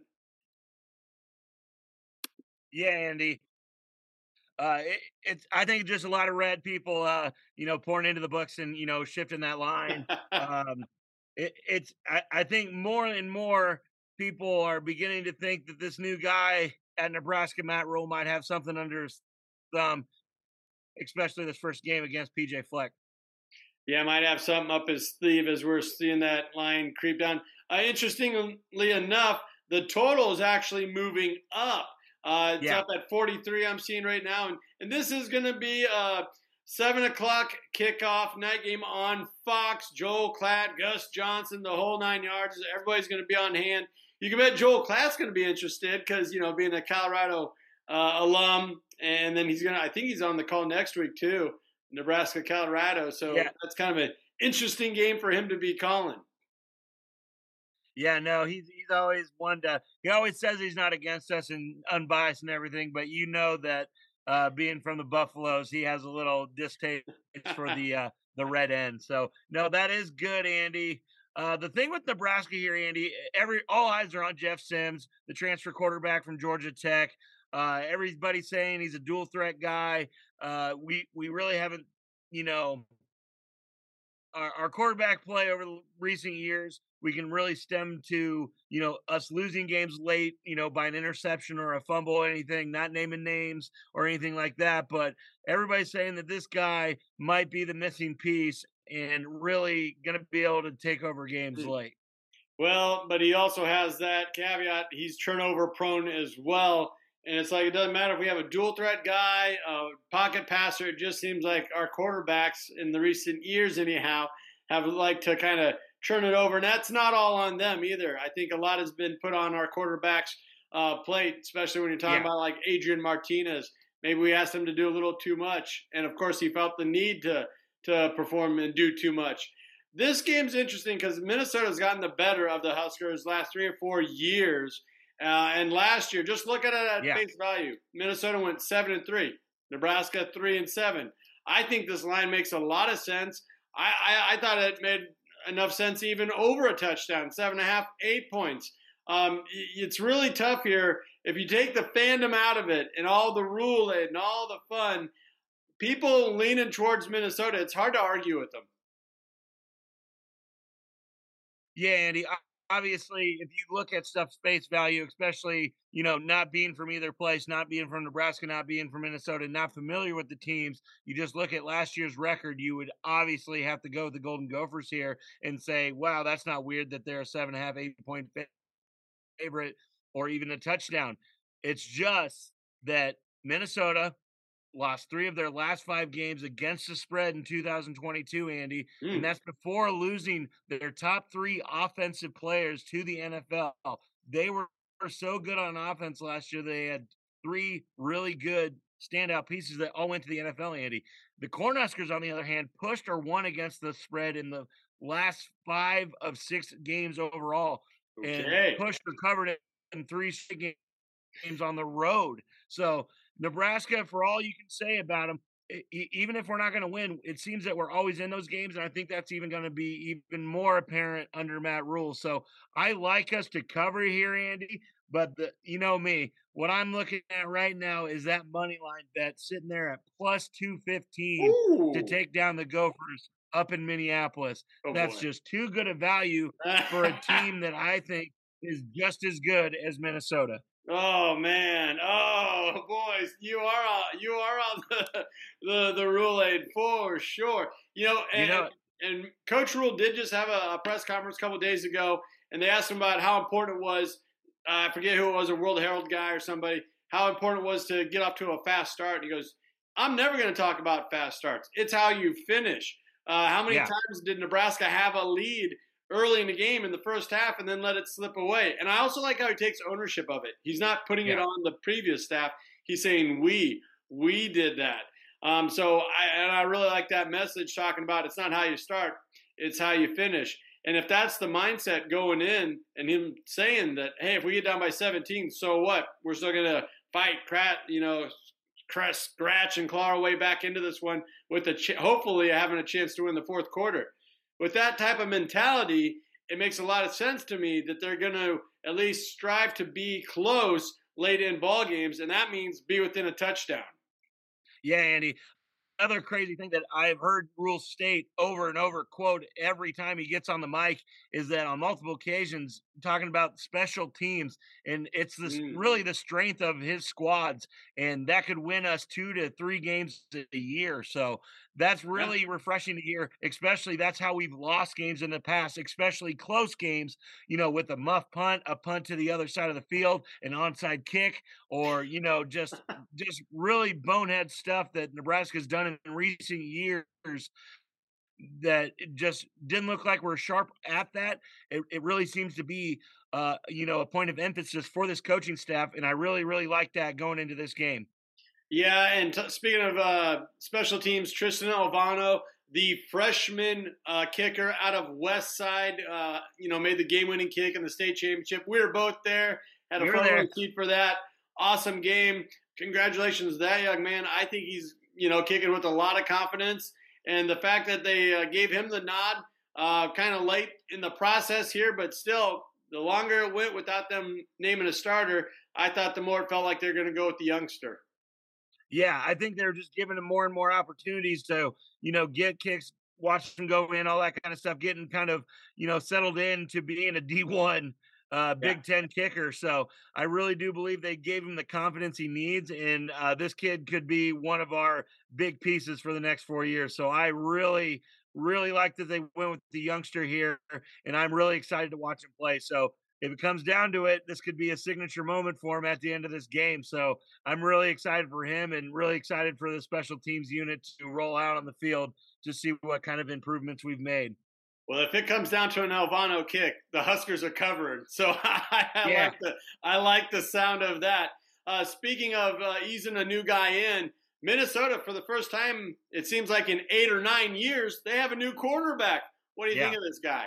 Yeah, Andy. Uh, it, it's. I think just a lot of red people, uh, you know, pouring into the books and you know shifting that line. um, it, it's. I, I think more and more people are beginning to think that this new guy at Nebraska, Matt Rule, might have something under his thumb, especially this first game against P J Fleck. Yeah, might have something up his sleeve as we're seeing that line creep down. Uh, interestingly enough, the total is actually moving up. Uh, it's yeah. up at forty-three I'm seeing right now. And, and this is going to be a seven o'clock kickoff night game on Fox. Joel Klatt, Gus Johnson, the whole nine yards. Everybody's going to be on hand. You can bet Joel Klatt's going to be interested because, you know, being a Colorado uh, alum. And then he's going to – I think he's on the call next week too, Nebraska, Colorado. So yeah. that's kind of an interesting game for him to be calling. Yeah, no, he's he's always one to. He always says he's not against us and unbiased and everything, but you know that uh, being from the Buffaloes, he has a little distaste for the uh, the red end. So no, that is good, Andy. Uh, the thing with Nebraska here, Andy, every all eyes are on Jeff Sims, the transfer quarterback from Georgia Tech. Uh, everybody's saying he's a dual threat guy. Uh, we we really haven't, you know, our, our quarterback play over the recent years. We can really stem to, you know, us losing games late, you know, by an interception or a fumble or anything, not naming names or anything like that. But everybody's saying that this guy might be the missing piece and really going to be able to take over games late. Well, but he also has that caveat. He's turnover prone as well. And it's like, it doesn't matter if we have a dual threat guy, a pocket passer. It just seems like our quarterbacks in the recent years anyhow have liked to kind of turn it over. And that's not all on them either. I think a lot has been put on our quarterbacks' uh, plate, especially when you're talking yeah. about like Adrian Martinez. Maybe we asked him to do a little too much. And of course, he felt the need to, to perform and do too much. This game's interesting because Minnesota's gotten the better of the Huskers last three or four years. Uh, and last year, just look at it at yeah. face value. Minnesota went seven and three. Nebraska three and seven. I think this line makes a lot of sense. I, I, I thought it made enough sense even over a touchdown, seven and a half, eight points. Um, it's really tough here. If you take the fandom out of it and all the rule and all the fun, people leaning towards Minnesota, it's hard to argue with them. Yeah, Andy. Obviously, if you look at stuff face value, especially, you know, not being from either place, not being from Nebraska, not being from Minnesota, not familiar with the teams, you just look at last year's record, you would obviously have to go with the Golden Gophers here and say, wow, that's not weird that they're a seven and a half, eight point favorite or even a touchdown. It's just that Minnesota lost three of their last five games against the spread in two thousand twenty-two, Andy, mm. and that's before losing their top three offensive players to the N F L. They were so good on offense last year. They had three really good standout pieces that all went to the N F L, Andy. The Cornhuskers, on the other hand, pushed or won against the spread in the last five of six games overall, okay. and pushed or covered it in three games on the road. So Nebraska, for all you can say about them, even if we're not going to win, it seems that we're always in those games, and I think that's even going to be even more apparent under Matt Rule. So I like us to cover here, Andy, but the, you know me, what I'm looking at right now is that money line bet sitting there at plus two fifteen Ooh. To take down the Gophers up in Minneapolis. Oh, that's boy. just too good a value for a team that I think is just as good as Minnesota. Oh man! Oh boys, you are on, you are on the the, the Rule Aid for sure. You know, and, You know, and Coach Rule did just have a, a press conference a couple of days ago, and they asked him about how important it was. Uh, I forget who it was, a World Herald guy or somebody. How important it was to get off to a fast start. And he goes, "I'm never going to talk about fast starts. It's how you finish. Uh, how many Yeah. times did Nebraska have a lead early in the game in the first half and then let it slip away?" And I also like how he takes ownership of it. He's not putting it Yeah. on the previous staff. He's saying, we, we did that. Um, so I, and I really like that message talking about it's not how you start, it's how you finish. And if that's the mindset going in and him saying that, hey, if we get down by seventeen, so what? We're still going to fight, crat, you know, crash, scratch and claw our way back into this one with a ch- hopefully having a chance to win the fourth quarter. With that type of mentality, it makes a lot of sense to me that they're going to at least strive to be close late in ball games, and that means be within a touchdown. Yeah, Andy. Another crazy thing that I've heard Rule state over and over, quote, every time he gets on the mic is that on multiple occasions talking about special teams, and it's this Mm. really the strength of his squads, and that could win us two to three games a year. So that's really refreshing to hear, especially that's how we've lost games in the past, especially close games, you know, with a muff punt, a punt to the other side of the field, an onside kick, or, you know, just just really bonehead stuff that Nebraska's done in recent years that it just didn't look like we're sharp at that. It, it really seems to be, uh, you know, a point of emphasis for this coaching staff, and I really, really like that going into this game. Yeah, and t- speaking of uh, special teams, Tristan Alvano, the freshman uh, kicker out of West Side, uh, you know, made the game-winning kick in the state championship. We were both there, had a We were front row there. seat for that. Awesome game. Congratulations to that young man. I think he's, you know, kicking with a lot of confidence. And the fact that they uh, gave him the nod uh, kind of late in the process here, but still, the longer it went without them naming a starter, I thought the more it felt like they're going to go with the youngster. Yeah, I think they're just giving him more and more opportunities to, you know, get kicks, watch them go in, all that kind of stuff, getting kind of, you know, settled in to being a D one uh, Big Ten kicker. So I really do believe they gave him the confidence he needs, and uh, this kid could be one of our big pieces for the next four years. So I really, really like that they went with the youngster here, and I'm really excited to watch him play. So if it comes down to it, this could be a signature moment for him at the end of this game. So I'm really excited for him and really excited for the special teams unit to roll out on the field to see what kind of improvements we've made. Well, if it comes down to an Alvano kick, the Huskers are covered. So I, I Yeah. like the I like the sound of that. Uh, speaking of uh, easing a new guy in, Minnesota, for the first time, it seems like in eight or nine years, they have a new quarterback. What do you Yeah. think of this guy?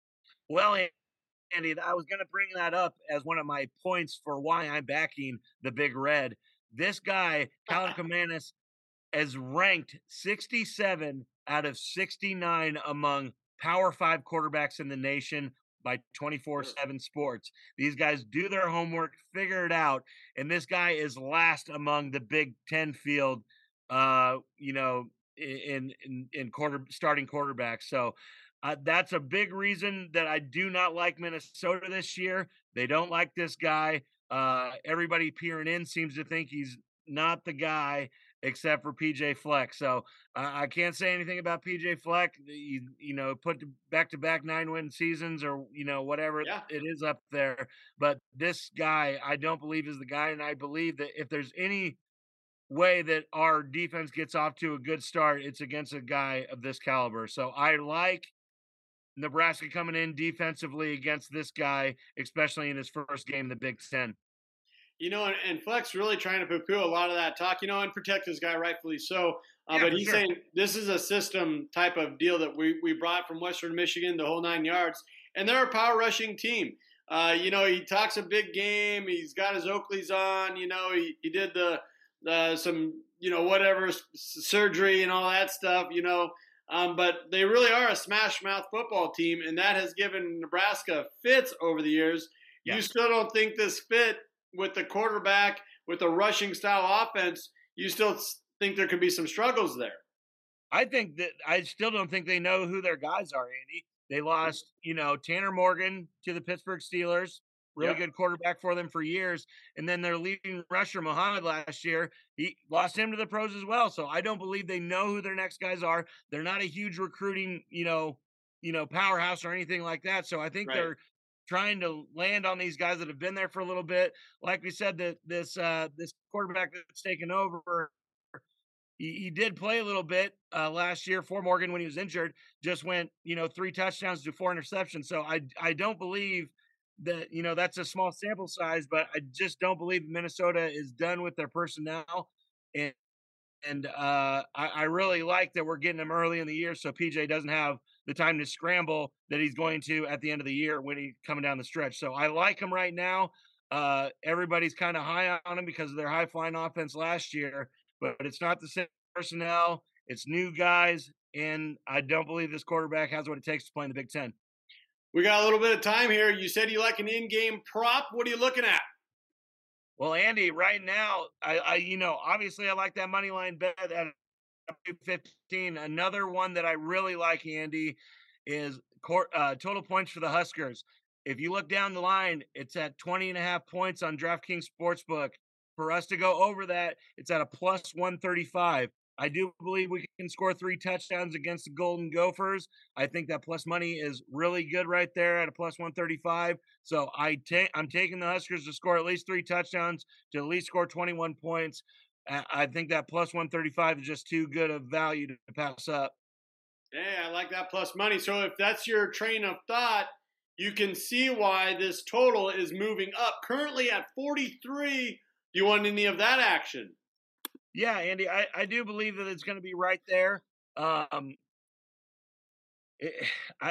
Well, Andy, I was going to bring that up as one of my points for why I'm backing the Big Red. This guy, Colin Kamanis, is ranked sixty-seven out of sixty-nine among Power Five quarterbacks in the nation by twenty-four seven Sports. These guys do their homework, figure it out, and this guy is last among the Big Ten field. Uh, you know, in in in quarter starting quarterbacks. So uh, that's a big reason that I do not like Minnesota this year. They don't like this guy. Uh, everybody peering in seems to think he's not the guy, except for P J Fleck. So uh, I can't say anything about P J Fleck. You, you know, put back to back nine win seasons or, you know, whatever Yeah. it is up there. But this guy, I don't believe is the guy. And I believe that if there's any way that our defense gets off to a good start, it's against a guy of this caliber. So I like Nebraska coming in defensively against this guy, especially in his first game in the Big Ten. You know, and, and Fleck's really trying to poo-poo a lot of that talk, you know, and protect this guy, rightfully so. Uh, Yeah, but for he's sure. saying this is a system type of deal that we, we brought from Western Michigan, the whole nine yards. And they're a power rushing team. Uh, you know, he talks a big game. He's got his Oakleys on. You know, he, he did the, the some, you know, whatever s- surgery and all that stuff, you know. Um, but they really are a smash mouth football team, and that has given Nebraska fits over the years. Yeah. You still don't think this fit with the quarterback, with the rushing style offense, you still s- think there could be some struggles there. I think that I still don't think they know who their guys are, Andy. They lost, you know, Tanner Morgan to the Pittsburgh Steelers, really Yep. good quarterback for them for years. And then their leading rusher, Muhammad, last year, he lost him to the pros as well. So I don't believe they know who their next guys are. They're not a huge recruiting, you know, you know, powerhouse or anything like that. So I think Right. they're trying to land on these guys that have been there for a little bit. Like we said, that this uh, this quarterback that's taken over, he, he did play a little bit uh, last year for Morgan when he was injured. Just went, you know, three touchdowns to four interceptions. So I I don't believe that, you know, that's a small sample size, but I just don't believe Minnesota is done with their personnel. And and uh, I, I really like that we're getting them early in the year, so P J doesn't have the time to scramble that he's going to at the end of the year when he's coming down the stretch. So I like him right now. Uh, everybody's kind of high on him because of their high flying offense last year, but it's not the same personnel. It's new guys, and I don't believe this quarterback has what it takes to play in the Big Ten. We got a little bit of time here. You said you like an in-game prop. What are you looking at? Well, Andy, right now, I, I you know, obviously I like that money line bet at two fifteen. Another one that I really like, Andy, is court, uh, total points for the Huskers. If you look down the line, it's at twenty and a half points on DraftKings Sportsbook. For us to go over that, it's at a plus one thirty-five. I do believe we can score three touchdowns against the Golden Gophers. I think that plus money is really good right there at a plus one thirty-five. So I ta- I'm taking the Huskers to score at least three touchdowns, to at least score twenty-one points. I think that plus one thirty-five is just too good of value to pass up. Yeah, I like that plus money. So if that's your train of thought, you can see why this total is moving up. Currently at forty-three. Do you want any of that action? Yeah, Andy, I, I do believe that it's going to be right there. Um, it, I,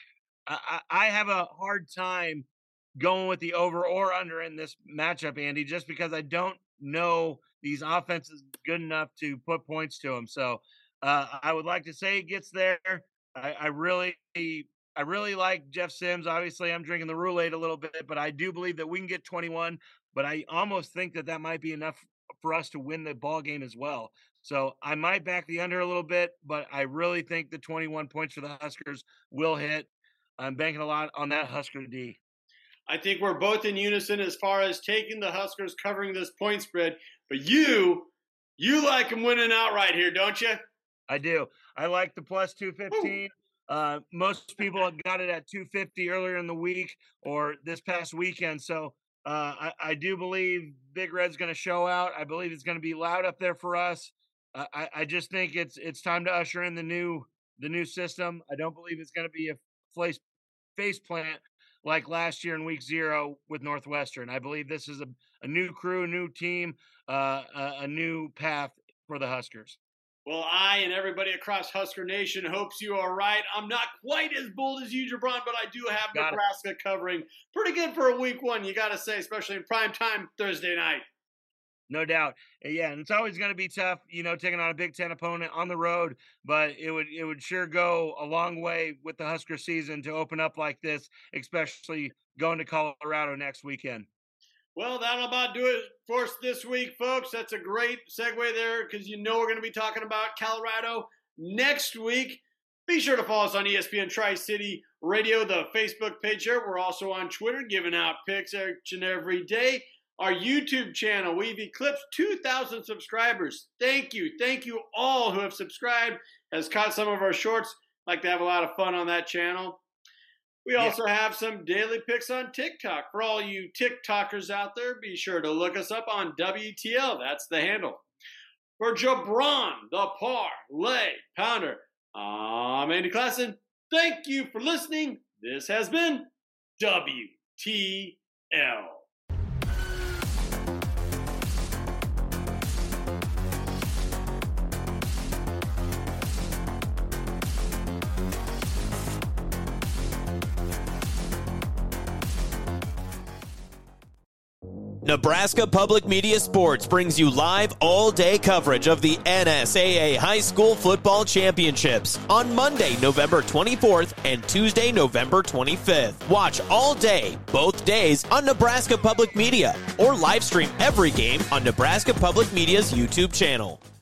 I I have a hard time going with the over or under in this matchup, Andy, just because I don't know these offenses good enough to put points to them. So uh, I would like to say it gets there. I, I really, I really like Jeff Sims. Obviously, I'm drinking the Roulade a little bit, but I do believe that we can get twenty-one. But I almost think that that might be enough for us to win the ball game as well. So I might back the under a little bit, but I really think the twenty-one points for the Huskers will hit. I'm banking a lot on that Husker D. I think we're both in unison as far as taking the Huskers covering this point spread. But you, you like them winning outright here, don't you? I do. I like the plus two fifteen. Uh, most people got it at two fifty earlier in the week or this past weekend. So uh, I, I do believe Big Red's going to show out. I believe it's going to be loud up there for us. Uh, I, I just think it's it's time to usher in the new the new system. I don't believe it's going to be a face face plant like last year in week zero with Northwestern. I believe this is a, a new crew, a new team, uh, a, a new path for the Huskers. Well, I and everybody across Husker Nation hopes you are right. I'm not quite as bold as you, Jabron, but I do have Got Nebraska it. covering. Pretty good for a week one, you got to say, especially in prime time Thursday night. No doubt. Yeah, and it's always going to be tough, you know, taking on a Big Ten opponent on the road, but it would it would sure go a long way with the Husker season to open up like this, especially going to Colorado next weekend. Well, that'll about do it for us this week, folks. That's a great segue there because you know we're going to be talking about Colorado next week. Be sure to follow us on E S P N Tri-City Radio, the Facebook page here. We're also on Twitter, giving out picks each and every day. Our YouTube channel, we've eclipsed two thousand subscribers. Thank you. Thank you all who have subscribed, has caught some of our shorts. Like to have a lot of fun on that channel. We Yeah. also have some daily picks on TikTok. For all you TikTokers out there, be sure to look us up on W T L. That's the handle. For Jabron, the Parlay Pounder, I'm Andy Klassen. Thank you for listening. This has been W T L. Nebraska Public Media Sports brings you live all-day coverage of the N S A A High School Football Championships on Monday, November twenty-fourth and Tuesday, November twenty-fifth. Watch all day, both days on Nebraska Public Media, or live stream every game on Nebraska Public Media's YouTube channel.